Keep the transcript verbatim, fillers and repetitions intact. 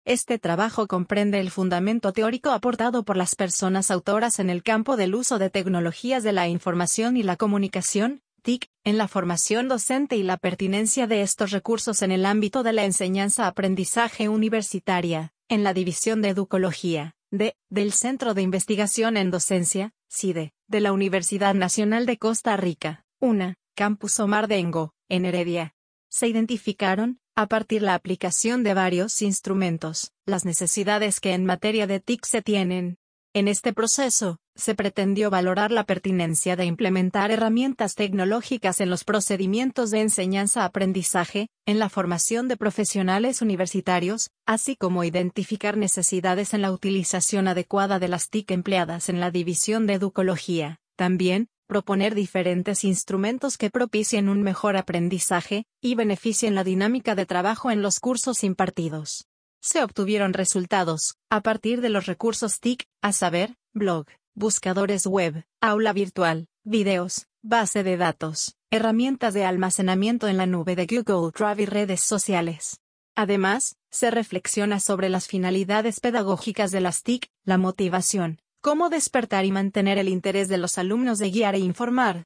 Este trabajo comprende el fundamento teórico aportado por las personas autoras en el campo del uso de tecnologías de la información y la comunicación, T I C, en la formación docente y la pertinencia de estos recursos en el ámbito de la enseñanza-aprendizaje universitaria, en la División de Educología, de, del Centro de Investigación en Docencia, CIDE, de la Universidad Nacional de Costa Rica, UNA, Campus Omar Dengo, en Heredia. Se identificaron, a partir la aplicación de varios instrumentos, las necesidades que en materia de T I C se tienen. En este proceso, se pretendió valorar la pertinencia de implementar herramientas tecnológicas en los procedimientos de enseñanza-aprendizaje, en la formación de profesionales universitarios, así como identificar necesidades en la utilización adecuada de las T I C empleadas en la División de Educología. También, proponer diferentes instrumentos que propicien un mejor aprendizaje y beneficien la dinámica de trabajo en los cursos impartidos. Se obtuvieron resultados, a partir de los recursos T I C, a saber, blog, buscadores web, aula virtual, videos, base de datos, herramientas de almacenamiento en la nube de Google Drive y redes sociales. Además, se reflexiona sobre las finalidades pedagógicas de las T I C, la motivación, cómo despertar y mantener el interés de los alumnos de guiar e informar,